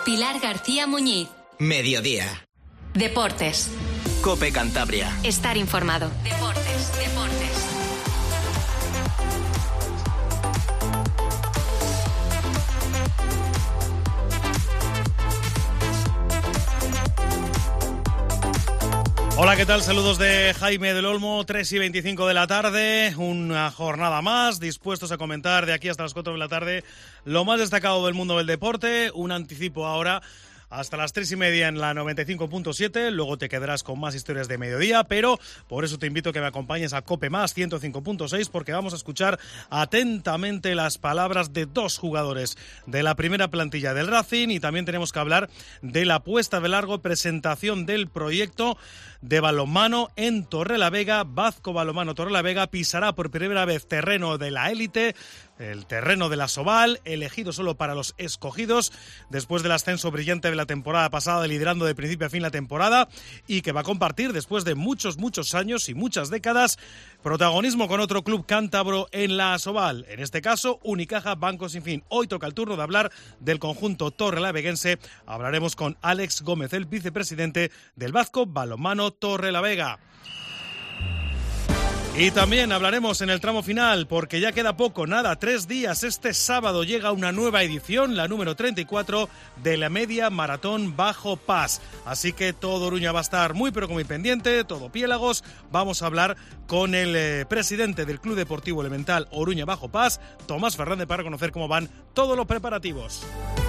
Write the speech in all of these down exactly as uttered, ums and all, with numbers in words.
Pilar García Muñiz. Mediodía. Deportes. COPE Cantabria. Estar informado. Deportes, deportes. Hola, ¿qué tal? Saludos de Jaime del Olmo, tres y veinticinco de la tarde, una jornada más, dispuestos a comentar de aquí hasta las cuatro de la tarde lo más destacado del mundo del deporte, un anticipo ahora hasta las tres y media en la noventa y cinco punto siete, luego te quedarás con más historias de mediodía, pero por eso te invito a que me acompañes a COPE Más ciento cinco punto seis, porque vamos a escuchar atentamente las palabras de dos jugadores de la primera plantilla del Racing y también tenemos que hablar de la puesta de largo presentación del proyecto de balonmano en Torrelavega. Vazco Balonmano Torrelavega pisará por primera vez terreno de la élite, el terreno de la Soval, elegido solo para los escogidos, después del ascenso brillante de la temporada pasada, liderando de principio a fin la temporada, y que va a compartir, después de muchos, muchos años y muchas décadas, protagonismo con otro club cántabro en la Soval, en este caso Unicaja Banco Sin Fin. Hoy toca el turno de hablar del conjunto torrelaveguense. Hablaremos con Alex Gómez, el vicepresidente del Vazco Balonmano Torrelavega. Y también hablaremos en el tramo final, porque ya queda poco, nada, tres días. Este sábado llega una nueva edición, la número treinta y cuatro, de la media maratón Bajo Pas. Así que todo Oruña va a estar muy pero muy pendiente, todo Piélagos. Vamos a hablar con el eh, presidente del Club Deportivo Elemental Oruña Bajo Pas, Tomás Fernández, para conocer cómo van todos los preparativos.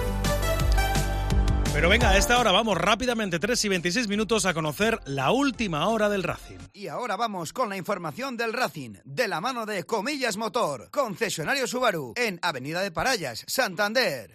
Pero venga, a esta hora vamos rápidamente, tres y veintiséis minutos, a conocer la última hora del Racing. Y ahora vamos con la información del Racing, de la mano de Comillas Motor, concesionario Subaru, en Avenida de Parayas, Santander.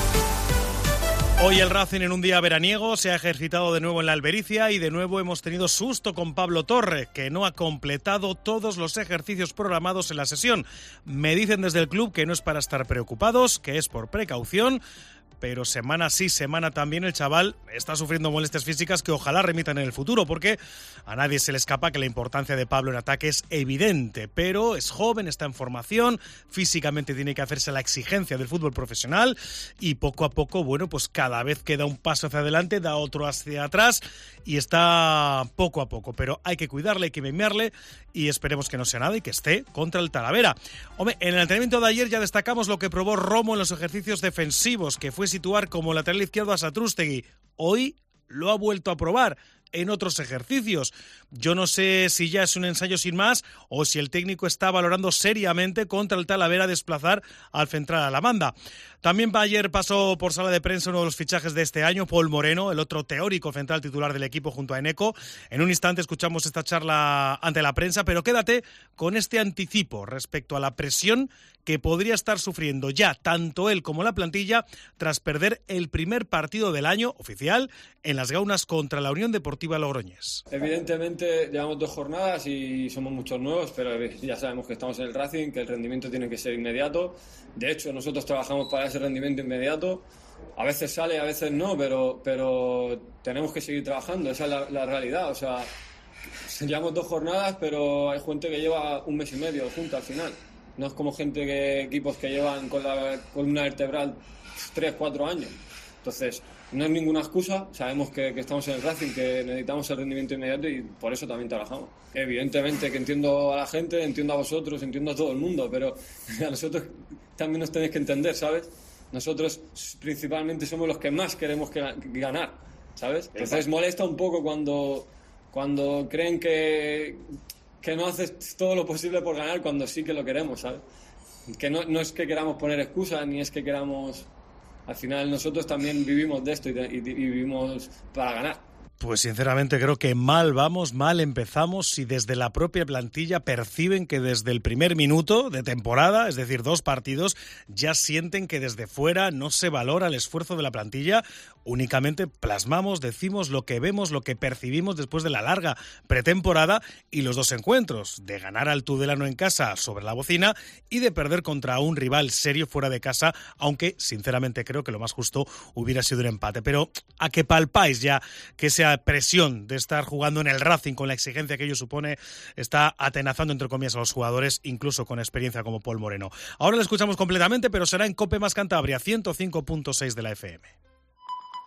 Hoy el Racing, en un día veraniego, se ha ejercitado de nuevo en la Albericia y de nuevo hemos tenido susto con Pablo Torre, que no ha completado todos los ejercicios programados en la sesión. Me dicen desde el club que no es para estar preocupados, que es por precaución, pero semana sí, semana también el chaval está sufriendo molestias físicas que ojalá remitan en el futuro, porque a nadie se le escapa que la importancia de Pablo en ataque es evidente, pero es joven, está en formación, físicamente tiene que hacerse la exigencia del fútbol profesional y poco a poco, bueno, pues cada vez que da un paso hacia adelante, da otro hacia atrás y está poco a poco, pero hay que cuidarle, hay que mimarle y esperemos que no sea nada y que esté contra el Talavera. Hombre, en el entrenamiento de ayer ya destacamos lo que probó Romo en los ejercicios defensivos, que fue situar como lateral izquierdo a Satrústegui. Hoy lo ha vuelto a probar en otros ejercicios. Yo no sé si ya es un ensayo sin más o si el técnico está valorando seriamente contra el Talavera desplazar al central a la banda. También ayer pasó por sala de prensa uno de los fichajes de este año, Paul Moreno, el otro teórico central titular del equipo junto a Eneco. En un instante escuchamos esta charla ante la prensa, pero quédate con este anticipo respecto a la presión que podría estar sufriendo ya tanto él como la plantilla tras perder el primer partido del año oficial en las Gaunas contra la Unión Deportiva Logroñés. Evidentemente llevamos dos jornadas y somos muchos nuevos, pero ya sabemos que estamos en el Racing, que el rendimiento tiene que ser inmediato. De hecho, nosotros trabajamos para ese rendimiento inmediato. A veces sale, a veces no, pero, pero tenemos que seguir trabajando, esa es la, la realidad. O sea, llevamos dos jornadas, pero hay gente que lleva un mes y medio junto al final. No es como gente que equipos que llevan con la columna vertebral tres, cuatro años. Entonces, no es ninguna excusa. Sabemos que, que estamos en el Racing, que necesitamos el rendimiento inmediato y por eso también trabajamos. Evidentemente que entiendo a la gente, entiendo a vosotros, entiendo a todo el mundo, pero a nosotros también nos tenéis que entender, ¿sabes? Nosotros principalmente somos los que más queremos que, que ganar, ¿sabes? Entonces molesta un poco cuando, cuando creen que... que no haces todo lo posible por ganar cuando sí que lo queremos, ¿sabes? Que no, no es que queramos poner excusas, ni es que queramos... Al final nosotros también vivimos de esto y, de, y, y vivimos para ganar. Pues sinceramente creo que mal vamos, mal empezamos si desde la propia plantilla perciben que desde el primer minuto de temporada, es decir, dos partidos, ya sienten que desde fuera no se valora el esfuerzo de la plantilla, únicamente plasmamos, decimos lo que vemos, lo que percibimos después de la larga pretemporada y los dos encuentros, de ganar al Tudelano en casa sobre la bocina y de perder contra un rival serio fuera de casa, aunque sinceramente creo que lo más justo hubiera sido un empate. Pero a que palpáis ya que esa presión de estar jugando en el Racing con la exigencia que ello supone está atenazando entre comillas a los jugadores, incluso con experiencia como Paul Moreno. Ahora lo escuchamos completamente, pero será en COPE Más Cantabria, ciento cinco punto seis de la F M.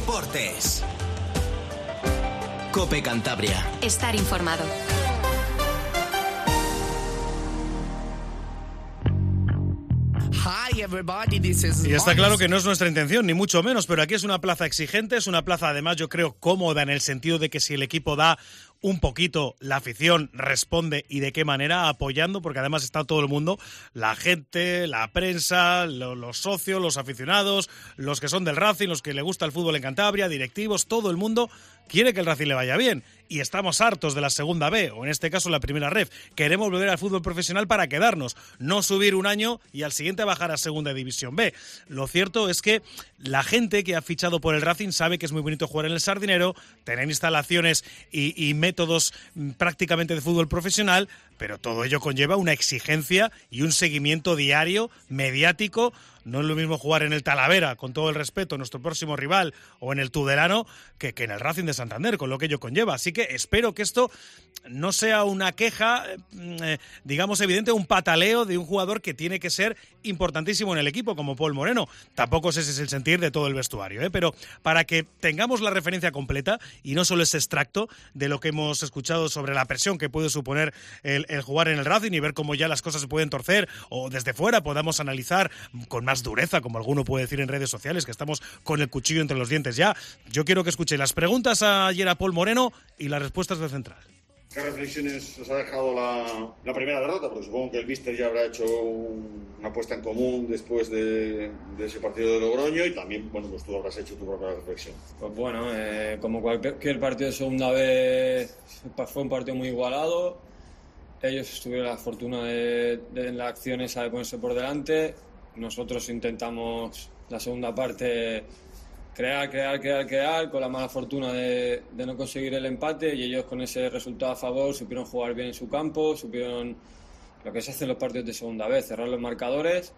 Deportes. COPE Cantabria. Estar informado. Y está claro que no es nuestra intención, ni mucho menos, pero aquí es una plaza exigente, es una plaza además yo creo cómoda en el sentido de que si el equipo da un poquito, la afición responde y de qué manera, apoyando, porque además está todo el mundo, la gente, la prensa, lo, los socios, los aficionados, los que son del Racing, los que le gusta el fútbol en Cantabria, directivos, todo el mundo quiere que el Racing le vaya bien. Y estamos hartos de la segunda B, o en este caso la primera ref. Queremos volver al fútbol profesional para quedarnos, no subir un año y al siguiente bajar a segunda división B. Lo cierto es que la gente que ha fichado por el Racing sabe que es muy bonito jugar en el Sardinero, tener instalaciones y, y métodos prácticamente de fútbol profesional, pero todo ello conlleva una exigencia y un seguimiento diario, mediático. No es lo mismo jugar en el Talavera, con todo el respeto, nuestro próximo rival, o en el Tudelano, que, que en el Racing de Santander, con lo que ello conlleva. Así que espero que esto no sea una queja, eh, digamos, evidente, un pataleo de un jugador que tiene que ser importantísimo en el equipo, como Paul Moreno. Tampoco ese es el sentir de todo el vestuario, ¿eh? Pero para que tengamos la referencia completa y no solo ese extracto de lo que hemos escuchado sobre la presión que puede suponer el, el jugar en el Racing y ver cómo ya las cosas se pueden torcer, o desde fuera podamos analizar con más dureza, como alguno puede decir en redes sociales, que estamos con el cuchillo entre los dientes ya. Yo quiero que escuchéis las preguntas ayer a Paul Moreno y las respuestas del central. ¿Qué reflexiones os ha dejado la, la primera derrota? Porque supongo que el míster ya habrá hecho un, una apuesta en común después de, de ese partido de Logroño, y también, bueno, pues tú habrás hecho tu propia reflexión. Pues bueno, eh, como cualquier partido de segunda vez, fue un partido muy igualado. Ellos tuvieron la fortuna de, de en la acción esa de ponerse por delante. Nosotros intentamos la segunda parte crear, crear, crear, crear, con la mala fortuna de, de no conseguir el empate, y ellos con ese resultado a favor supieron jugar bien en su campo, supieron lo que se hace en los partidos de segunda vez, cerrar los marcadores,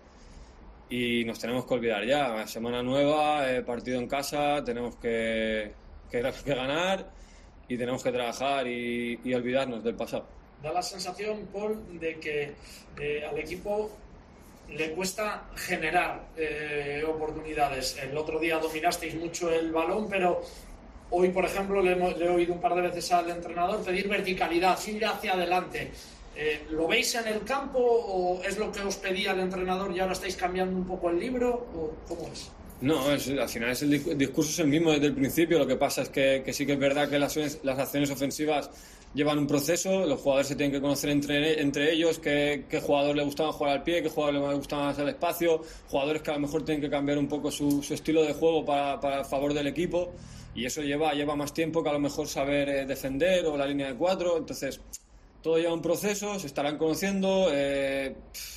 y nos tenemos que olvidar ya. Semana nueva, eh, partido en casa, tenemos que, que, que ganar y tenemos que trabajar y, y olvidarnos del pasado. Da la sensación, Paul, de que eh, al equipo le cuesta generar eh, oportunidades. El otro día dominasteis mucho el balón, pero hoy, por ejemplo, le, hemos, le he oído un par de veces al entrenador pedir verticalidad, ir hacia adelante. Eh, ¿Lo veis en el campo o es lo que os pedía el entrenador y ahora estáis cambiando un poco el libro? ¿O cómo es? No, es, al final es el discurso es el mismo desde el principio. Lo que pasa es que, que sí que es verdad que las, las acciones ofensivas llevan un proceso, los jugadores se tienen que conocer entre, entre ellos, qué, qué jugador le gustaba jugar al pie, qué jugador le gustaba más al espacio, jugadores que a lo mejor tienen que cambiar un poco su, su estilo de juego para, para el favor del equipo, y eso lleva, lleva más tiempo que a lo mejor saber eh, defender o la línea de cuatro. Entonces todo lleva un proceso, se estarán conociendo. eh,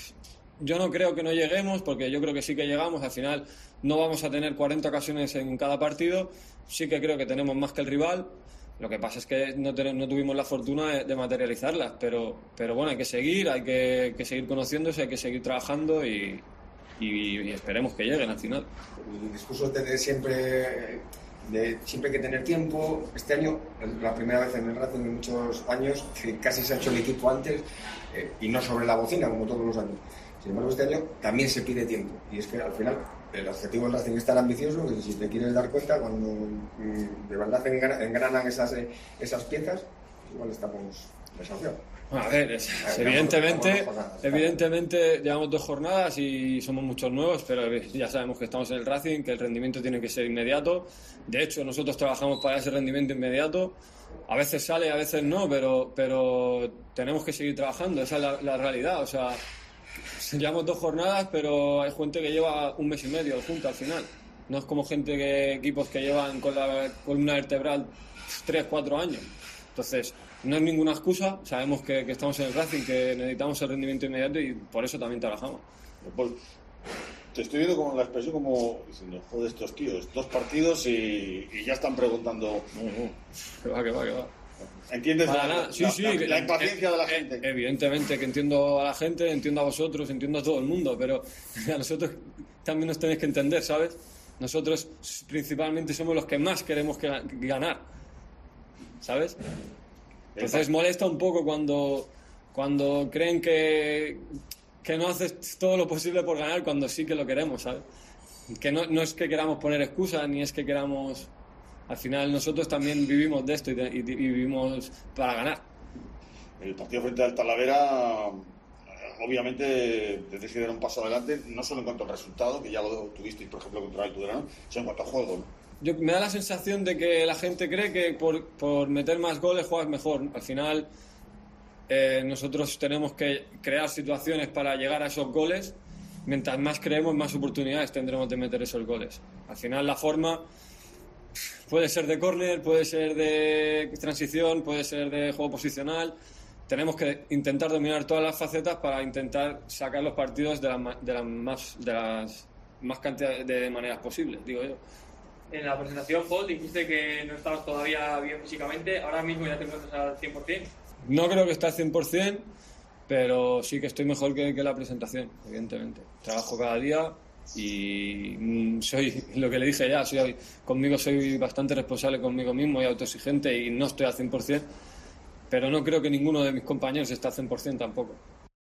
yo no creo que no lleguemos, porque yo creo que sí que llegamos. Al final no vamos a tener cuarenta ocasiones en cada partido, sí que creo que tenemos más que el rival. Lo que pasa es que no, ten, no tuvimos la fortuna de, de materializarlas, pero, pero bueno, hay que seguir, hay que, que seguir conociéndose, hay que seguir trabajando y, y, y esperemos que lleguen al final. El discurso de siempre, de siempre hay que tener tiempo. Este año, la primera vez en el Racing en muchos años, que casi se ha hecho el equipo antes eh, y no sobre la bocina como todos los años. Sin embargo, este año también se pide tiempo, y es que al final el objetivo del Racing es tan ambicioso que si te quieres dar cuenta, cuando mm, de verdad engranan esas, esas piezas, pues igual estamos desafiados. A ver, es, es, evidentemente, evidentemente llevamos dos jornadas y somos muchos nuevos, pero ya sabemos que estamos en el Racing, que el rendimiento tiene que ser inmediato. De hecho, nosotros trabajamos para ese rendimiento inmediato. A veces sale, a veces no, pero, pero tenemos que seguir trabajando, esa es la, la realidad. O sea, llevamos dos jornadas, pero hay gente que lleva un mes y medio junto al final. No es como gente que equipos que llevan con la columna vertebral tres, cuatro años. Entonces, no es ninguna excusa. Sabemos que, que estamos en el Racing, que necesitamos el rendimiento inmediato y por eso también trabajamos. Pues, te estoy viendo como la expresión como diciendo, joder, estos tíos, dos partidos y, y ya están preguntando. No, no, que va, que va, que va. ¿Entiendes la, la, sí, la, sí, la, la, la eh, impaciencia eh, de la gente? Eh, evidentemente que entiendo a la gente, entiendo a vosotros, entiendo a todo el mundo, pero a nosotros también nos tenéis que entender, ¿sabes? Nosotros principalmente somos los que más queremos que, que ganar, ¿sabes? Entonces molesta un poco cuando, cuando creen que, que no haces todo lo posible por ganar cuando sí que lo queremos, ¿sabes? Que no, no es que queramos poner excusas, ni es que queramos Al final nosotros también vivimos de esto y, de, y, y vivimos para ganar. El partido frente al Talavera, obviamente, tendréis que dar un paso adelante, no solo en cuanto al resultado, que ya lo tuvisteis, por ejemplo, contra el Tudelano, sino en cuanto al juego, ¿no? Yo, me da la sensación de que la gente cree que por, por meter más goles juegas mejor. Al final, eh, nosotros tenemos que crear situaciones para llegar a esos goles. Mientras más creemos, más oportunidades tendremos de meter esos goles. Al final, la forma puede ser de córner, puede ser de transición, puede ser de juego posicional. Tenemos que intentar dominar todas las facetas para intentar sacar los partidos de, la, de, las, más, de las más cantidad de maneras posibles, digo yo. En la presentación, Paul, dijiste que no estabas todavía bien físicamente. ¿Ahora mismo ya te encuentras al cien por ciento? No creo que esté al cien por ciento, pero sí que estoy mejor que, que la presentación, evidentemente. Trabajo cada día y mm, soy, lo que le dije ya, soy, conmigo soy bastante responsable conmigo mismo y autoexigente y no estoy al cien por ciento, pero no creo que ninguno de mis compañeros esté al cien por ciento tampoco.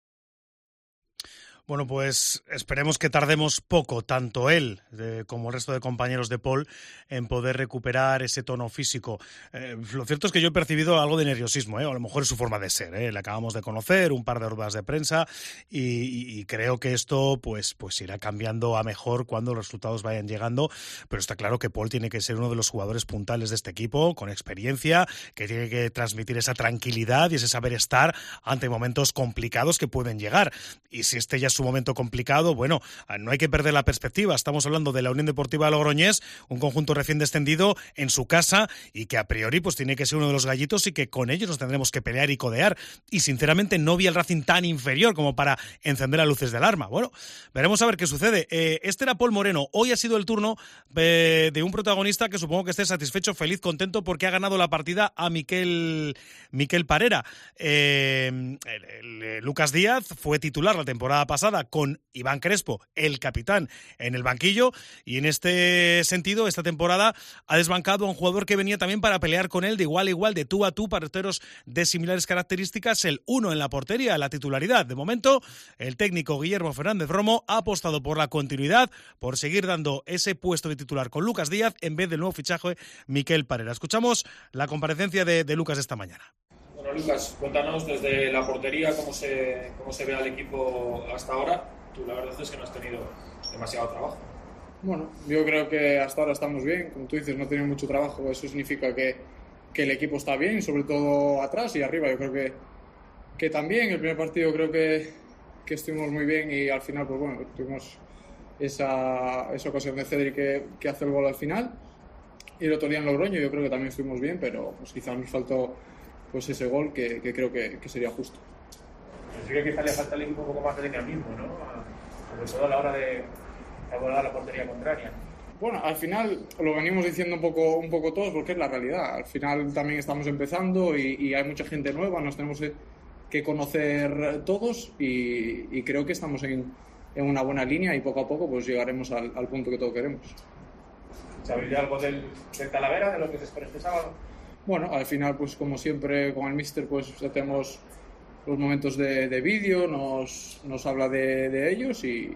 Bueno, pues esperemos que tardemos poco, tanto él eh, como el resto de compañeros de Paul, en poder recuperar ese tono físico. Eh, lo cierto es que yo he percibido algo de nerviosismo, ¿eh? O a lo mejor es su forma de ser, ¿eh? Le acabamos de conocer, un par de ruedas de prensa y, y, y creo que esto pues, pues irá cambiando a mejor cuando los resultados vayan llegando, pero está claro que Paul tiene que ser uno de los jugadores puntales de este equipo, con experiencia, que tiene que transmitir esa tranquilidad y ese saber estar ante momentos complicados que pueden llegar. Y si este ya es su momento complicado, bueno, no hay que perder la perspectiva. Estamos hablando de la Unión Deportiva Logroñés, un conjunto recién descendido en su casa y que a priori pues tiene que ser uno de los gallitos y que con ellos nos tendremos que pelear y codear. Y sinceramente no vi al Racing tan inferior como para encender las luces de alarma. Bueno, veremos a ver qué sucede. Eh, este era Paul Moreno. Hoy ha sido el turno eh, de un protagonista que supongo que esté satisfecho, feliz, contento porque ha ganado la partida a Miquel, Miquel Parera. Eh, el, el, el, Lucas Díaz fue titular la temporada pasada con Iván Crespo, el capitán, en el banquillo, y en este sentido esta temporada ha desbancado a un jugador que venía también para pelear con él de igual a igual, de tú a tú, porteros de similares características, el uno en la portería, la titularidad. De momento, el técnico Guillermo Fernández Romo ha apostado por la continuidad, por seguir dando ese puesto de titular con Lucas Díaz en vez del nuevo fichaje Miquel Parera. Escuchamos la comparecencia de, de Lucas de esta mañana. Bueno, Lucas, cuéntanos desde la portería cómo se, cómo se ve al equipo hasta ahora. Tú la verdad es que no has tenido demasiado trabajo. Bueno, yo creo que hasta ahora estamos bien. Como tú dices, no tenemos mucho trabajo. Eso significa que, que el equipo está bien, sobre todo atrás y arriba. Yo creo que, que también. El primer partido creo que, que estuvimos muy bien y al final, pues bueno, tuvimos esa, esa ocasión de Cedric que, que hace el gol al final. Y el otro día en Logroño yo creo que también estuvimos bien, pero pues quizás nos faltó pues ese gol que, que creo que, que sería justo. Yo creo que quizá le falta al equipo un poco más de dinamismo, ¿no? Sobre todo a la hora de abordar la portería contraria. Bueno, al final lo venimos diciendo un poco, un poco todos porque es la realidad. Al final también estamos empezando y, y hay mucha gente nueva, nos tenemos que conocer todos y, y creo que estamos en, en una buena línea y poco a poco pues llegaremos al, al punto que todos queremos. ¿Sabéis ya algo del, del Talavera, de lo que se espera este sábado? Bueno, al final, pues como siempre con el míster, pues tenemos los momentos de, de vídeo, nos, nos habla de, de ellos y,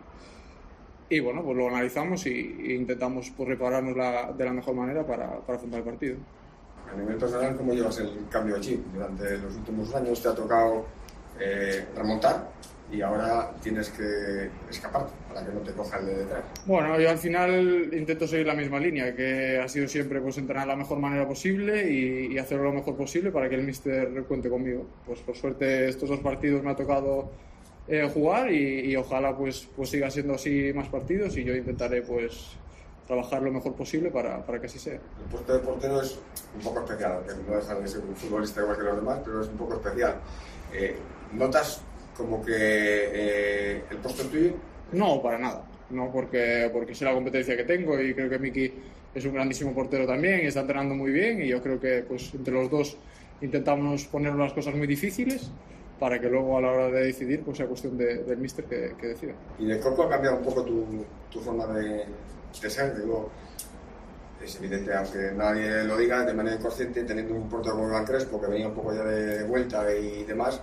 y bueno, pues lo analizamos y, e intentamos pues, prepararnos la, de la mejor manera para, para afrontar el partido. A nivel personal, ¿cómo llevas el cambio de chip? Durante los últimos años te ha tocado eh, remontar y ahora tienes que escapar para que no te cojan de detrás. Bueno, yo al final intento seguir la misma línea, que ha sido siempre pues entrenar de la mejor manera posible y, y hacerlo lo mejor posible para que el míster cuente conmigo. Pues por suerte estos dos partidos me ha tocado eh, jugar y, y ojalá pues, pues siga siendo así más partidos y yo intentaré pues trabajar lo mejor posible para, para que así sea. El puesto de portero es un poco especial, aunque no deja de ser un futbolista igual que los demás, pero es un poco especial. Eh, ¿Notas como que eh, el puesto es tuyo? No, para nada, no porque, porque sé la competencia que tengo y creo que Miki es un grandísimo portero también y está entrenando muy bien y yo creo que pues entre los dos intentamos poner las cosas muy difíciles para que luego a la hora de decidir pues sea cuestión de, del míster que, que decida. ¿Y de Coco ha cambiado un poco tu, tu forma de, de ser? Digo, es evidente, aunque nadie lo diga, de manera inconsciente, teniendo un portero como Iván Crespo que venía un poco ya de vuelta y demás,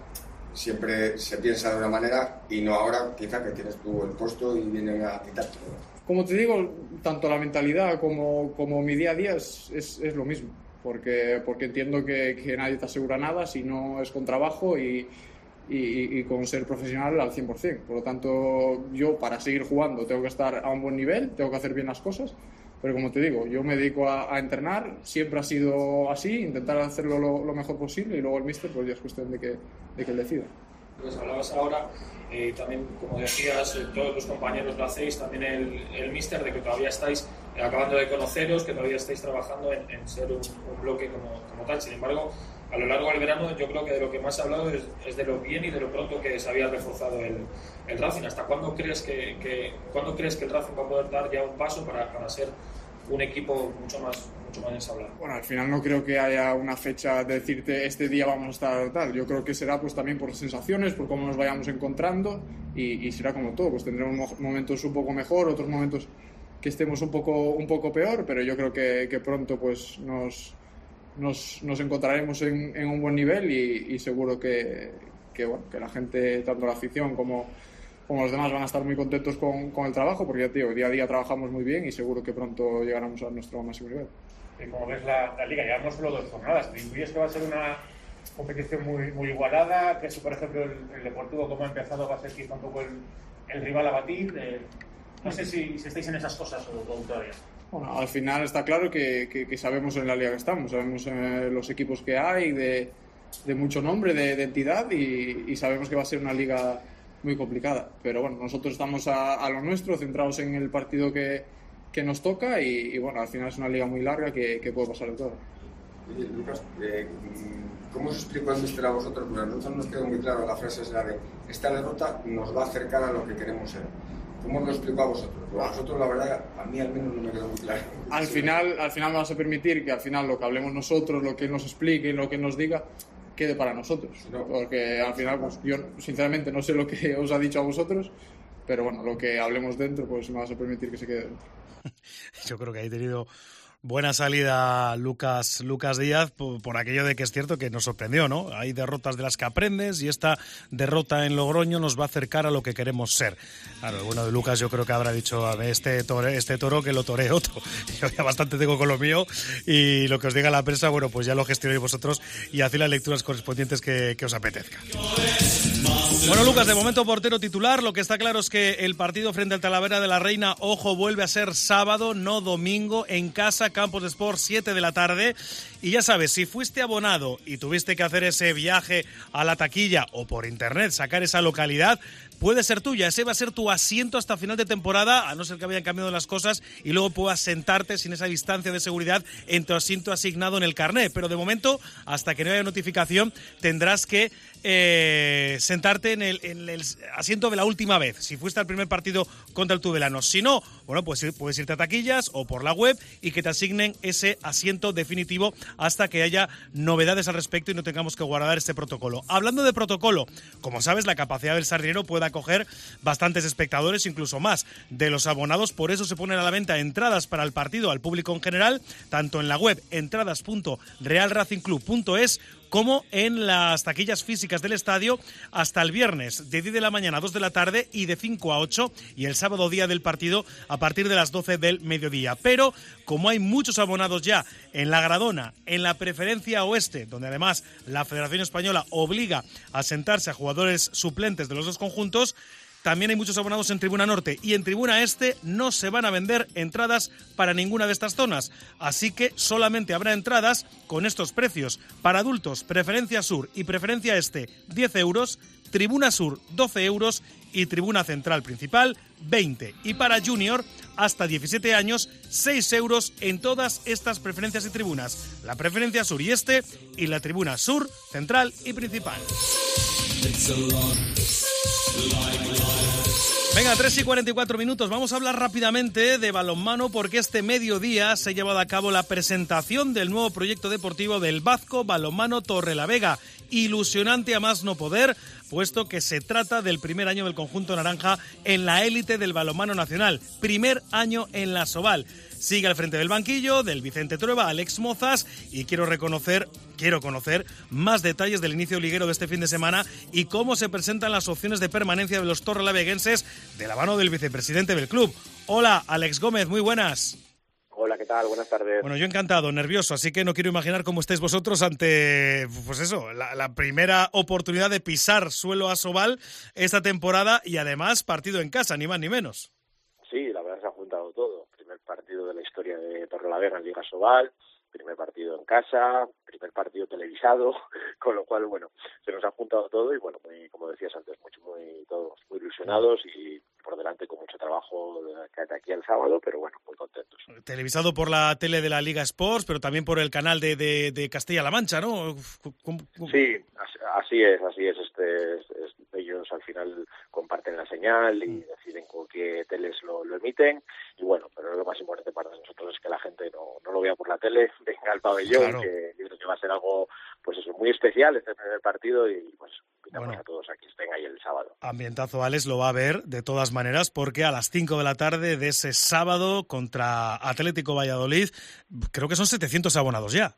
siempre se piensa de una manera y no ahora quizá que tienes tú el puesto y vienen a quitarte. Como te digo, tanto la mentalidad como, como mi día a día es, es, es lo mismo, porque, porque entiendo que, que nadie te asegura nada si no es con trabajo y, y, y con ser profesional al cien por ciento. Por lo tanto, yo para seguir jugando tengo que estar a un buen nivel, tengo que hacer bien las cosas, pero como te digo, yo me dedico a, a entrenar, siempre ha sido así, intentar hacerlo lo, lo mejor posible y luego el míster pues ya es cuestión de que, de que él decida. Pues hablabas ahora, eh, también como decías, eh, todos los compañeros lo hacéis, también el, el míster, de que todavía estáis eh, acabando de conoceros, que todavía estáis trabajando en, en ser un, un bloque como, como tal. Sin embargo, a lo largo del verano yo creo que de lo que más se ha hablado es, es de lo bien y de lo pronto que se había reforzado el, el Racing. ¿Hasta cuándo crees que, que, ¿cuándo crees que el Racing va a poder dar ya un paso para, para ser un equipo mucho más, mucho más ensablado? Bueno, al final no creo que haya una fecha de decirte este día vamos a estar tal. Yo creo que será pues también por sensaciones, por cómo nos vayamos encontrando y, y será como todo, pues tendremos momentos un poco mejor, otros momentos que estemos un poco, un poco peor, pero yo creo que, que pronto pues nos, nos, nos encontraremos en, en un buen nivel y, y seguro que, que, bueno, que la gente, tanto la afición como como los demás, van a estar muy contentos con, con el trabajo, porque ya te digo, día a día trabajamos muy bien y seguro que pronto llegaremos a nuestro máximo nivel. Y como ves la, la Liga, llevamos solo dos jornadas. ¿Te incluyes que va a ser una competición muy, muy igualada? Que si, por ejemplo, el, el Deportivo, como ha empezado, va a ser quizá un poco el, el rival a batir. Eh, no sé si, si estáis en esas cosas o, o todavía. Bueno, al final está claro que, que, que sabemos en la Liga que estamos, sabemos eh, los equipos que hay, de, de mucho nombre, de, de entidad, y, y sabemos que va a ser una liga muy complicada, pero bueno, nosotros estamos a, a lo nuestro, centrados en el partido que, que nos toca y, y bueno, al final es una liga muy larga que, que puede pasar de todo. Oye, Lucas, eh, ¿cómo os explico el míster a vosotros? Porque a nosotros nos quedó muy claro la frase es la de esta derrota nos va a acercar a lo que queremos ser. ¿Cómo os lo explico a vosotros? Pues a vosotros la verdad, a mí al menos no me quedó muy claro. Al final, al final vamos a permitir que al final lo que hablemos nosotros, lo que él nos explique, lo que nos diga, quede para nosotros, ¿no? Porque al final pues, yo sinceramente no sé lo que os ha dicho a vosotros, pero bueno, lo que hablemos dentro pues me vas a permitir que se quede dentro. Yo creo que ha tenido buena salida Lucas, Lucas Díaz por, por aquello de que es cierto que nos sorprendió, ¿no? Hay derrotas de las que aprendes y esta derrota en Logroño nos va a acercar a lo que queremos ser. Claro, bueno, de Lucas yo creo que habrá dicho a ver, este, tore, este toro que lo toree otro. Yo ya bastante tengo con lo mío y lo que os diga la prensa, bueno, pues ya lo gestionéis vosotros y hacéis las lecturas correspondientes que, que os apetezca. Bueno, Lucas, de momento portero titular. Lo que está claro es que el partido frente al Talavera de la Reina, ojo, vuelve a ser sábado, no domingo, en casa, Campos de Sport, siete de la tarde. Y ya sabes, si fuiste abonado y tuviste que hacer ese viaje a la taquilla o por internet, sacar esa localidad, puede ser tuya. Ese va a ser tu asiento hasta final de temporada, a no ser que hayan cambiado las cosas y luego puedas sentarte sin esa distancia de seguridad en tu asiento asignado en el carné. Pero de momento, hasta que no haya notificación, tendrás que eh, sentarte en el, en el asiento de la última vez, si fuiste al primer partido contra el Tudelano. Si no, bueno, pues puedes irte a taquillas o por la web y que te asignen ese asiento definitivo hasta que haya novedades al respecto y no tengamos que guardar este protocolo. Hablando de protocolo, como sabes, la capacidad del Sardinero puede acoger bastantes espectadores, incluso más de los abonados. Por eso se ponen a la venta entradas para el partido al público en general, tanto en la web entradas punto real racing club punto es como en las taquillas físicas del estadio hasta el viernes de diez de la mañana a dos de la tarde y de cinco a ocho, y el sábado día del partido a partir de las doce del mediodía. Pero como hay muchos abonados ya en la Gradona, en la preferencia oeste, donde además la Federación Española obliga a sentarse a jugadores suplentes de los dos conjuntos, también hay muchos abonados en Tribuna Norte y en Tribuna Este no se van a vender entradas para ninguna de estas zonas. Así que solamente habrá entradas con estos precios. Para adultos, Preferencia Sur y Preferencia Este, diez euros, Tribuna Sur, doce euros y Tribuna Central Principal, veinte. Y para Junior, hasta diecisiete años, seis euros en todas estas preferencias y tribunas. La Preferencia Sur y Este y la Tribuna Sur, Central y Principal. Venga, tres y cuarenta y cuatro minutos. Vamos a hablar rápidamente de balonmano porque este mediodía se ha llevado a cabo la presentación del nuevo proyecto deportivo del Bazco Balonmano Torrelavega. ilusionante a más no poder, puesto que se trata del primer año del conjunto naranja en la élite del balonmano nacional, primer año en la Asobal. Sigue al frente del banquillo del Vicente Trueba Alex Mozas y quiero reconocer, quiero conocer más detalles del inicio liguero de este fin de semana y cómo se presentan las opciones de permanencia de los torrelaveguenses de la mano del vicepresidente del club. Hola, Alex Gómez, muy buenas. Hola, ¿qué tal? Buenas tardes. Bueno, yo encantado, nervioso, así que no quiero imaginar cómo estáis vosotros ante, pues eso, la, la primera oportunidad de pisar suelo asobal esta temporada y además partido en casa, ni más ni menos. Sí, la verdad se ha juntado todo. Primer partido de la historia de Torrelavega en Liga Asobal, primer partido en casa, primer partido televisado, con lo cual, bueno, se nos ha juntado todo y, bueno, muy, como decías antes, mucho, muy, todos muy ilusionados y por delante con mucho trabajo de aquí al sábado, pero bueno, muy contentos. Televisado por la tele de la Liga Sports, pero también por el canal de, de, de Castilla-La Mancha, ¿no? ¿Cómo, cómo? Sí, así es, así es. Este, es, es. Ellos al final comparten la señal y deciden con qué teles lo, lo emiten y bueno, pero lo más importante para nosotros es que la gente no, no lo vea por la tele, venga al pabellón, claro. que yo creo que va a ser algo, pues eso, muy especial este primer partido y pues invitamos bueno, a todos a que estén ahí el sábado. Ambientazo, Alex, lo va a ver de todas maneras porque a las cinco de la tarde de ese sábado contra Atlético Valladolid, creo que son setecientos abonados ya.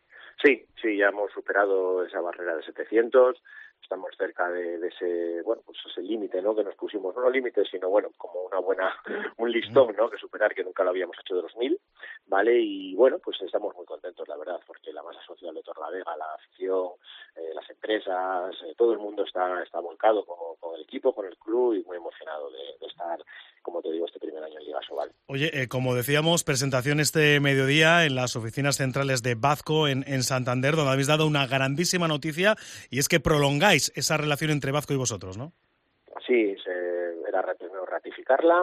Sí, sí, ya hemos superado esa barrera de setecientos. Estamos cerca de, de ese, bueno, pues ese límite, ¿no? Que nos pusimos, no límite, sino bueno, como una buena, un listón, ¿no? Que superar, que nunca lo habíamos hecho de los mil, ¿vale? Y bueno, pues estamos muy contentos, la verdad, porque la masa social de Torrelavega, la afición, eh, las empresas, eh, todo el mundo está, está volcado con, con el equipo, con el club y muy emocionado de, de estar, como te digo, este primer año en Liga Asobal. Oye, eh, como decíamos, presentación este mediodía en las oficinas centrales de Bazco en, en Santander, donde habéis dado una grandísima noticia y es que prolongáis esa relación entre Bazco y vosotros, ¿no? Sí, se, era primero ratificarla,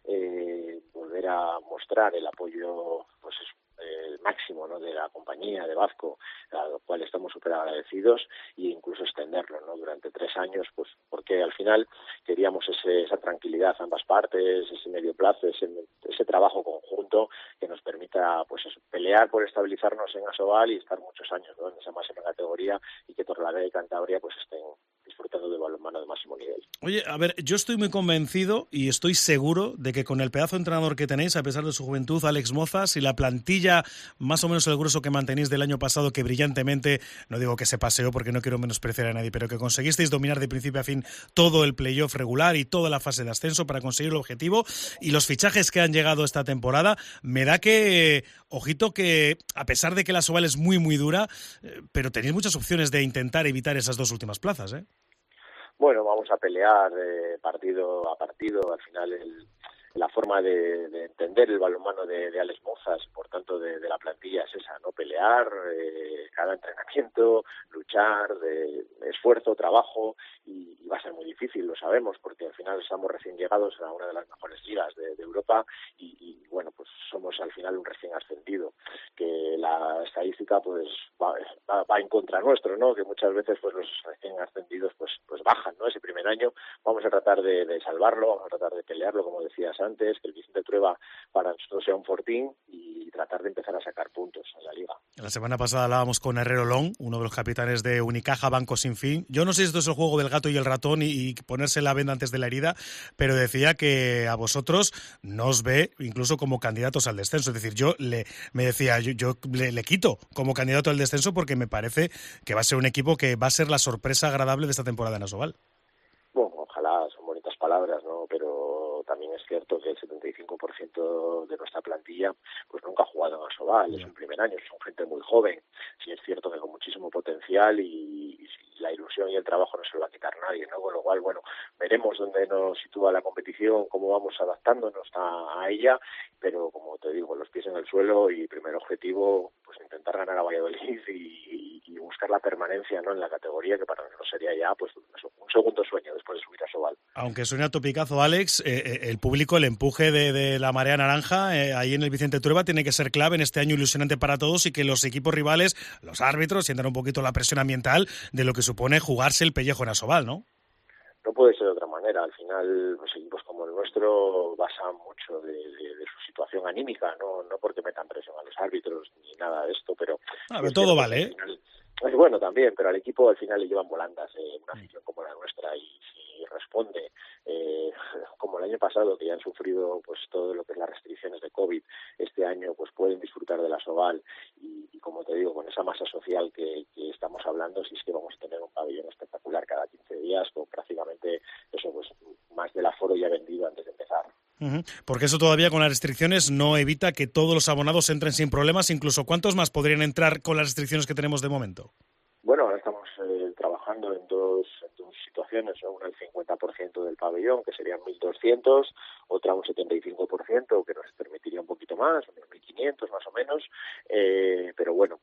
eh, volver a mostrar el apoyo, pues el máximo, ¿no? De la compañía de Bazco, a lo cual estamos súper agradecidos e incluso extenderlo, ¿no? Durante tres años, pues porque al final queríamos ese, esa tranquilidad a ambas partes, ese medio plazo, ese, ese trabajo conjunto que nos permita, pues eso, pelear por estabilizarnos en Asobal y estar muchos años, ¿no? En esa máxima categoría y que Torrelavega y Cantabria pues estén disfrutando de balonmano de máximo nivel. Oye, a ver, yo estoy muy convencido y estoy seguro de que con el pedazo de entrenador que tenéis, a pesar de su juventud, Alex Mozas, y la plantilla más o menos el grueso que mantenéis del año pasado, que brillantemente, no digo que se paseó porque no quiero menospreciar a nadie, pero que conseguisteis dominar de principio a fin todo el playoff regular y toda la fase de ascenso para conseguir el objetivo, y los fichajes que han llegado esta temporada, me da que, ojito que, a pesar de que la Asobal es muy muy dura, eh, pero tenéis muchas opciones de intentar evitar esas dos últimas plazas, ¿eh? Bueno, vamos a pelear eh, partido a partido. Al final, el, la forma de, de entender el balonmano de, de Alex Mozas, por tanto, de, de la plantilla es esa, ¿no? Pelear eh, cada entrenamiento, luchar, de, de esfuerzo, trabajo, y, y va a ser muy difícil, lo sabemos, porque al final estamos recién llegados a una de las mejores ligas de, de Europa y, y, bueno, pues somos al final un recién ascendido, que la estadística pues va, va, va en contra nuestro, ¿no? Que muchas veces pues los recién ascendidos pues pues bajan, ¿no? Ese primer año vamos a tratar de, de salvarlo, vamos a tratar de pelearlo, como decías antes, que el Vicente Trueba para nosotros sea un fortín y tratar de empezar a sacar puntos en la liga. La semana pasada hablábamos con Herrero Long, uno de los capitanes de Unicaja Banco Sin Fin. Yo no sé si esto es el juego del gato y el ratón y, y ponerse la venda antes de la herida, pero decía que a vosotros no os ve incluso como candidatos al descenso. Es decir, yo le me decía, yo, yo le, le quito como candidato al descenso porque me parece que va a ser un equipo que va a ser la sorpresa agradable de esta temporada en Asobal. Bueno, ojalá, son bonitas palabras, ¿no? Pero también es cierto que el setenta y cinco por ciento de nuestra plantilla pues nunca ha jugado en Asobal, es un primer año, son gente muy joven. Sí es cierto que con muchísimo potencial y, y la ilusión y el trabajo no se lo va a quitar nadie, ¿no? Con lo cual, bueno, veremos dónde nos sitúa la competición, cómo vamos adaptándonos a, a ella, pero como te digo, los pies en el suelo y primer objetivo, pues intentar ganar a Valladolid y, y, y buscar la permanencia, ¿no? En la categoría, que para nosotros sería ya pues eso, un segundo sueño después de subir a Asobal. Aunque suena topicazo, Alex, eh, el público, el empuje de, de la marea naranja eh, ahí en el Vicente Trueba tiene que ser clave en este año ilusionante para todos y que los equipos rivales, los árbitros, sientan un poquito la presión ambiental de lo que supone jugarse el pellejo en Asobal, ¿no? No puede ser de otra manera. manera. Al final, los equipos como el nuestro basan mucho de, de, de su situación anímica, no no porque metan presión a los árbitros ni nada de esto, pero... A ver, todo vale, ¿eh? Final, es bueno también, pero al equipo al final le llevan volandas, eh, una afición como la nuestra, y si responde, eh, como el año pasado, que ya han sufrido pues todo lo que es las restricciones de COVID, este año pues pueden disfrutar de la Asobal, y, y como te digo, con esa masa social que, que estamos hablando, si es que vamos a tener un pabellón espectacular cada quince días, con prácticamente eso, pues más del aforo ya vendido antes de empezar. Uh-huh. Porque eso todavía con las restricciones no evita que todos los abonados entren sin problemas. Incluso, ¿cuántos más podrían entrar con las restricciones que tenemos de momento? Bueno, ahora estamos eh, trabajando en dos, en dos situaciones, ¿no? Una el cincuenta por ciento del pabellón, que serían mil doscientos, otra un setenta y cinco por ciento, que nos permitiría un poquito más, unos mil quinientos más o menos, eh, pero bueno,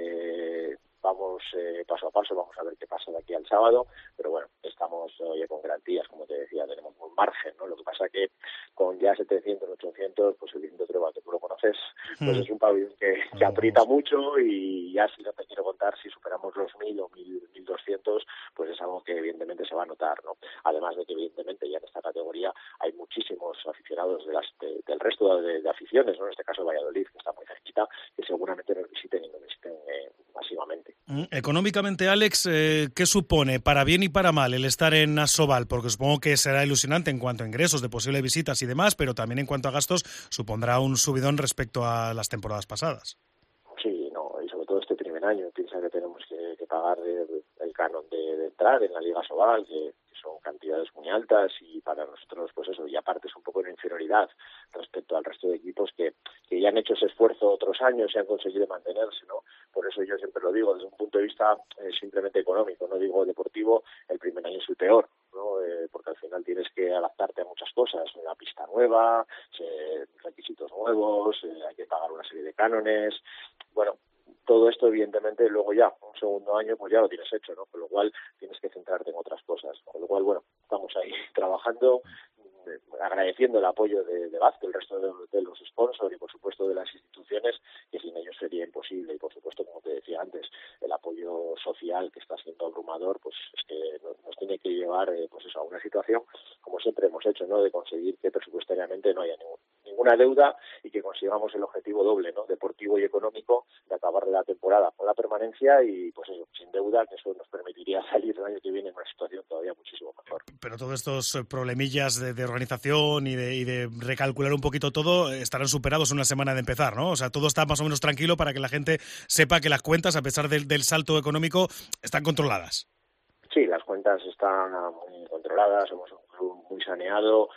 eh, vamos eh, paso a paso, vamos a ver qué pasa de aquí al sábado, pero bueno, estamos oye, con garantías, como te decía, tenemos un margen, ¿no? Lo que pasa que con ya setecientos, ochocientos, pues el Vicente Trueba, que tú lo conoces, pues es un pabellón que, que aprieta mucho, y ya si no te quiero contar, si superamos los mil o mil doscientos, pues es algo que evidentemente se va a notar, ¿no? Además de que evidentemente ya en esta categoría hay muchísimos aficionados de las de, del resto de, de aficiones, ¿no? En este caso Valladolid, que está muy cerquita, que seguramente nos visiten y nos visiten eh, masivamente. Económicamente, Alex, eh, ¿qué supone para bien y para mal el estar en Asobal? Porque supongo que será ilusionante en cuanto a ingresos de posibles visitas y demás, pero también en cuanto a gastos supondrá un subidón respecto a las temporadas pasadas. Sí, no, y sobre todo este primer año. Piensa que tenemos que, que pagar el, el canon de, de entrar en la Liga Asobal, que, que son cantidades muy altas, y para nosotros, pues eso, y aparte es un poco de inferioridad respecto al resto de equipos que, que ya han hecho ese esfuerzo otros años y han conseguido mantenerse, ¿no? Por eso yo siempre lo digo, desde un punto de vista eh, simplemente económico, no digo deportivo, el primer año es el peor, ¿no? Eh, porque al final tienes que adaptarte a muchas cosas, una pista nueva, eh, requisitos nuevos, eh, hay que pagar una serie de cánones, bueno, todo esto evidentemente luego ya, un segundo año, pues ya lo tienes hecho, ¿no? Con lo cual tienes que centrarte en otras cosas, con lo cual, bueno, estamos ahí trabajando, eh, agradeciendo el apoyo de, de Vázquez, el resto de, de los sponsors y por supuesto de las instituciones, que sin ellos sería imposible, y por supuesto, como te decía antes, el apoyo social, que está siendo abrumador, pues es que nos, nos tiene que llevar eh, pues eso, a una situación, como siempre hemos hecho, ¿no? De conseguir que presupuestariamente no haya ningún, ninguna deuda, y que consigamos el objetivo doble, ¿no? Deportivo y económico, de acabar la temporada con la permanencia, y pues eso, sin deuda, que eso nos permitiría salir el año que viene en una situación todavía muchísimo mejor. Pero todos estos problemillas de, de organización y de, y de recalcular un poquito todo estarán superados en una semana de empezar, ¿no? O sea, todo está más o menos tranquilo para que la gente sepa que las cuentas, a pesar del, del salto económico, están controladas. Sí, las cuentas están muy controladas, somos un club muy saneado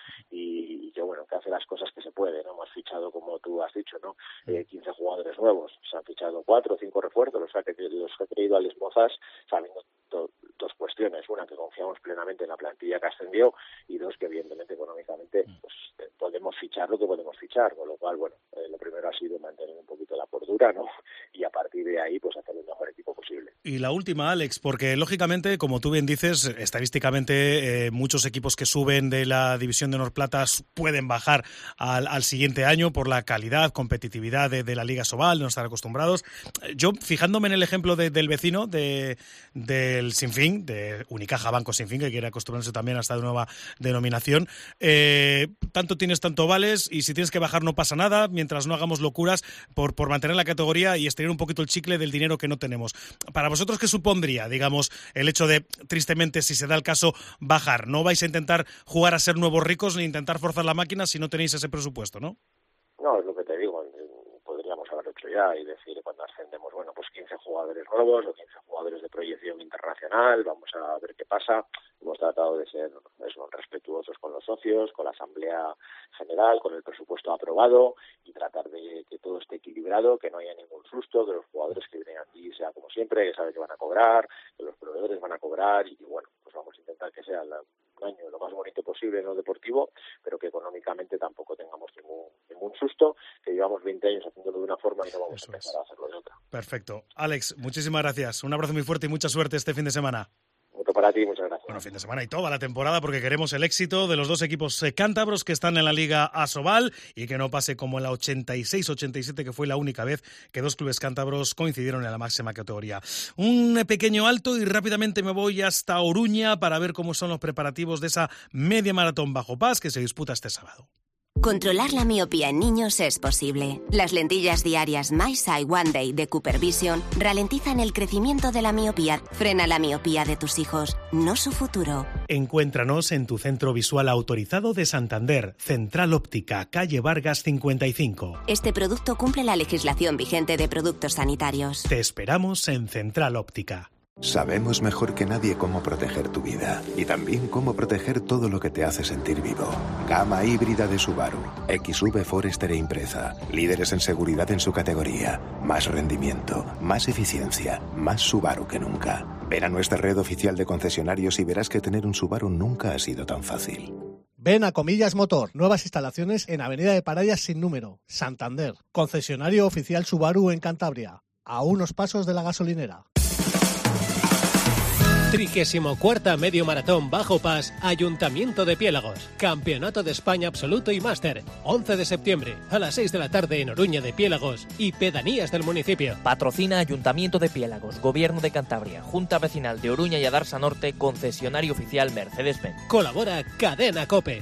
y que bueno, que hace las cosas que se puede, ¿no? Hemos fichado, como tú has dicho, ¿no? Eh, quince jugadores nuevos, se han fichado cuatro o cinco refuerzos, los que los que ha traído Alex Mozas, sabiendo do, dos cuestiones, una, que confiamos plenamente en la plantilla que ascendió, y dos, que evidentemente económicamente pues eh, podemos fichar lo que podemos fichar, con lo cual, bueno, eh, lo primero ha sido mantener un poquito la cordura, ¿no? Y a partir de ahí, pues hacer el mejor equipo posible. Y la última, Alex, porque lógicamente, como tú bien dices, estadísticamente eh, muchos equipos que suben de la división de Honor Plata pueden bajar al, al siguiente año por la calidad, competitividad de, de la Liga Asobal, no estar acostumbrados. Yo, fijándome en el ejemplo de, del vecino, de, del Sinfín, de Unicaja Banco Sinfín, que quiere acostumbrarse también a esta nueva denominación, eh, tanto tienes, tanto vales, y si tienes que bajar no pasa nada, mientras no hagamos locuras por, por mantener la categoría y estirar un poquito el chicle del dinero que no tenemos. Para vosotros, ¿qué supondría, digamos, el hecho de, tristemente, si se da el caso, bajar? No vais a intentar jugar a ser nuevos ricos ni intentar forzar la máquina si no tenéis ese presupuesto, ¿no? No, es lo que te digo, podríamos haberlo hecho ya y decir cuando ascendemos, bueno, pues quince jugadores nuevos o quince jugadores de proyección internacional, vamos a ver qué pasa. Hemos tratado de ser eso, respetuosos con los socios, con la asamblea general, con el presupuesto aprobado, y tratar de que todo esté equilibrado, que no haya ningún susto, que los jugadores que vienen aquí sea como siempre, que saben que van a cobrar, que los proveedores van a cobrar, y que bueno, pues vamos a intentar que sea la, un año lo más bonito posible en lo deportivo, pero que económicamente tampoco tengamos ningún, ningún susto, que llevamos veinte años haciéndolo de una forma y no vamos Eso a empezar es. a hacerlo de otra. Perfecto. Alex, muchísimas gracias. Un abrazo muy fuerte y mucha suerte este fin de semana. Otro para ti, muchas gracias. Bueno, fin de semana y toda la temporada, porque queremos el éxito de los dos equipos eh, cántabros que están en la Liga Asobal y que no pase como en la ochenta y seis ochenta y siete, que fue la única vez que dos clubes cántabros coincidieron en la máxima categoría. Un pequeño alto y rápidamente me voy hasta Oruña para ver cómo son los preparativos de esa media maratón bajo Pas que se disputa este sábado. Controlar la miopía en niños es posible. Las lentillas diarias My Sight One Day de Cooper Vision ralentizan el crecimiento de la miopía. Frena la miopía de tus hijos, no su futuro. Encuéntranos en tu centro visual autorizado de Santander, Central Óptica, calle Vargas cincuenta y cinco. Este producto cumple la legislación vigente de productos sanitarios. Te esperamos en Central Óptica. Sabemos mejor que nadie cómo proteger tu vida y también cómo proteger todo lo que te hace sentir vivo. Gama híbrida de Subaru, X V Forester e Impreza, líderes en seguridad en su categoría, más rendimiento, más eficiencia, más Subaru que nunca. Ven a nuestra red oficial de concesionarios y verás que tener un Subaru nunca ha sido tan fácil. Ven a Comillas Motor, nuevas instalaciones en Avenida de Parayas sin número, Santander, concesionario oficial Subaru en Cantabria, a unos pasos de la gasolinera. Trigésimo cuarta Medio Maratón Bajo Pas, Ayuntamiento de Piélagos. Campeonato de España Absoluto y Máster. once de septiembre, a las seis de la tarde en Oruña de Piélagos y pedanías del municipio. Patrocina Ayuntamiento de Piélagos, Gobierno de Cantabria, Junta Vecinal de Oruña y Adarsa Norte, concesionario oficial Mercedes-Benz. Colabora Cadena COPE.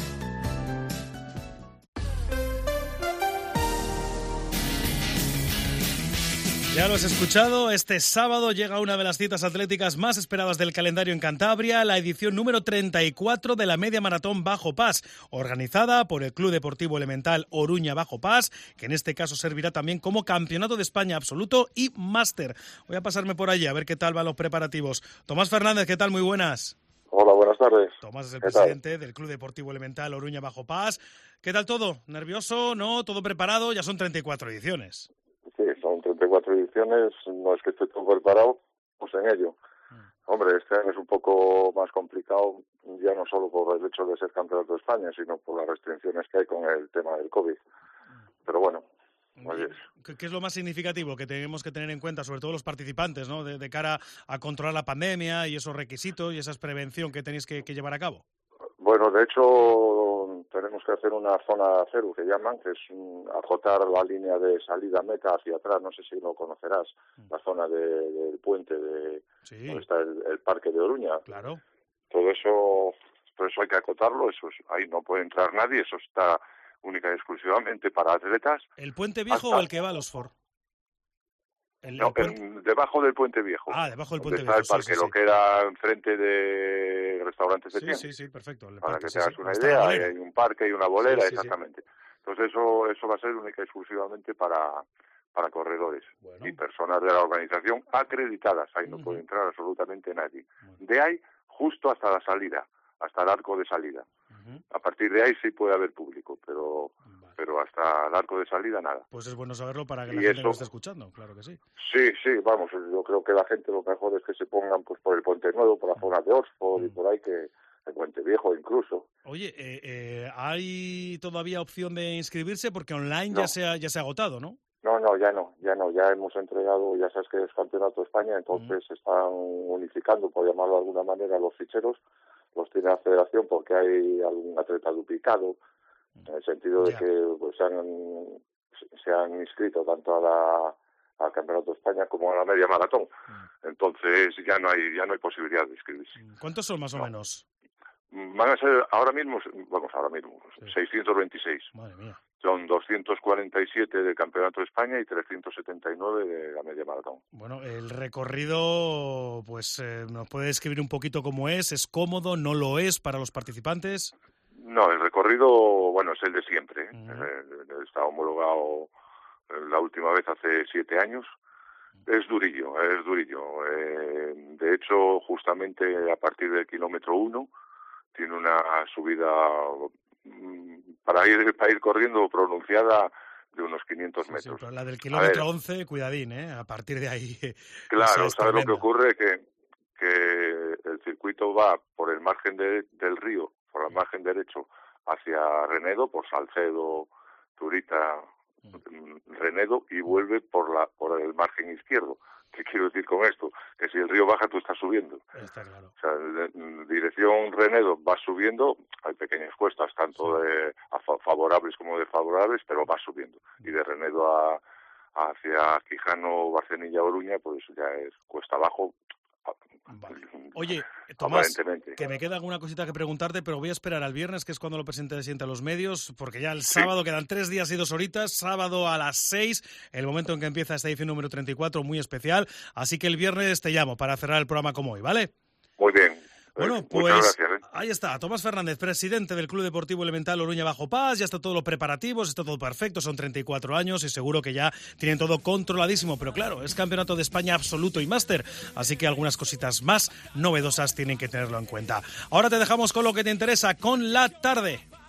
Ya lo has escuchado, este sábado llega una de las citas atléticas más esperadas del calendario en Cantabria, la edición número treinta y cuatro de la Media Maratón Bajo Pas, organizada por el Club Deportivo Elemental Oruña Bajo Pas, que en este caso servirá también como Campeonato de España Absoluto y Máster. Voy a pasarme por allí a ver qué tal van los preparativos. Tomás Fernández, ¿qué tal? Muy buenas. Hola, buenas tardes. Tomás es el ¿Qué presidente tal? del Club Deportivo Elemental Oruña Bajo Pas. ¿Qué tal todo? ¿Nervioso? ¿No? ¿Todo preparado? Ya son treinta y cuatro ediciones. Sí, son treinta y cuatro ediciones, no es que esté todo preparado, pues en ello. Mm. Hombre, este año es un poco más complicado, ya no solo por el hecho de ser campeonato de España, sino por las restricciones que hay con el tema del COVID. Mm. Pero bueno, oye. ¿Qué, ¿Qué es lo más significativo que tenemos que tener en cuenta, sobre todo los participantes, ¿no? de, de cara a controlar la pandemia y esos requisitos y esa prevención que tenéis que, que llevar a cabo? Bueno, de hecho, tenemos que hacer una zona cero, que llaman, que es un, acotar la línea de salida-meta hacia atrás, no sé si lo conocerás, mm. la zona de, del puente de sí. donde está el, el parque de Oruña. Claro. Todo eso, todo eso hay que acotarlo, eso es, ahí no puede entrar nadie, eso está única y exclusivamente para atletas. ¿El puente viejo hasta... o el que va a los Ford? El, no, el el, debajo del puente viejo. Ah, debajo del puente está viejo. Está el parque, sí, sí, lo sí. que era enfrente de restaurantes de sí, tiempo. Sí, sí, perfecto. El Para parque, que sí, te hagas sí. una Hasta idea, hay un parque y una bolera, sí, sí, exactamente. Sí. Entonces eso eso va a ser única y exclusivamente para para corredores bueno. y personas de la organización acreditadas. Ahí no uh-huh. puede entrar absolutamente nadie. Bueno. De ahí justo hasta la salida, hasta el arco de salida. Uh-huh. A partir de ahí sí puede haber público, pero vale. pero hasta el arco de salida nada. Pues es bueno saberlo para que y la gente eso, lo esté escuchando, claro que sí. Sí, sí, vamos, yo creo que la gente lo mejor es que se pongan pues por el Puente Nuevo, por la uh-huh. zona de Oxford uh-huh. y por ahí, que el Puente Viejo incluso. Oye, eh, eh, ¿hay todavía opción de inscribirse? Porque online no. ya se ha, ya se ha agotado, ¿no? No, no, ya no, ya no, ya hemos entregado, ya sabes que es Campeonato de España, entonces uh-huh. están unificando, por llamarlo de alguna manera, los ficheros, los tiene la federación porque hay algún atleta duplicado, en el sentido de yeah. que pues, se, han, se han inscrito tanto a la, al Campeonato de España como a la media maratón. Uh-huh. Entonces ya no hay ya no hay posibilidad de inscribirse. ¿Cuántos son más o no. menos? Van a ser ahora mismo, vamos, ahora mismo, sí. seiscientos veintiséis. Madre mía. Son doscientos cuarenta y siete del Campeonato de España y trescientos setenta y nueve de la media maratón. Bueno, el recorrido, pues, eh, ¿nos puede describir un poquito cómo es? ¿Es cómodo? ¿No lo es para los participantes? No, el recorrido, bueno, es el de siempre. Uh-huh. Eh, está homologado la última vez hace siete años. Es durillo, es durillo. Eh, de hecho, justamente a partir del kilómetro uno tiene una subida para ir para ir corriendo pronunciada de unos quinientos metros. Sí, pero la del kilómetro once, cuidadín, ¿eh? A partir de ahí... Claro, ¿sabes lo que ocurre? Que, que el circuito va por el margen de, del río, por el margen derecho, hacia Renedo, por Salcedo, Turita, mm. Renedo, y vuelve por la por el margen izquierdo. ¿Qué quiero decir con esto? Que si el río baja, tú estás subiendo. Está claro. O sea, en dirección Renedo vas subiendo, hay pequeñas cuestas, tanto de a favorables como desfavorables, pero vas subiendo. Y de Renedo a, hacia Quijano, Barcenilla, Oruña, pues ya es cuesta abajo. Vale. Oye, Tomás, que me queda alguna cosita que preguntarte, pero voy a esperar al viernes, que es cuando lo presente a los medios, porque ya el sábado sí. Quedan tres días y dos horitas, sábado a las seis, el momento en que empieza esta edición número treinta y cuatro, muy especial, así que el viernes te llamo para cerrar el programa como hoy, ¿vale? Muy bien. Bueno, pues gracias, ¿eh? Ahí está, Tomás Fernández, presidente del Club Deportivo Elemental Oruña Bajo Paz, ya está todo los preparativos, está todo perfecto, son treinta y cuatro años y seguro que ya tienen todo controladísimo, pero claro, es Campeonato de España absoluto y máster, así que algunas cositas más novedosas tienen que tenerlo en cuenta. Ahora te dejamos con lo que te interesa, con la tarde.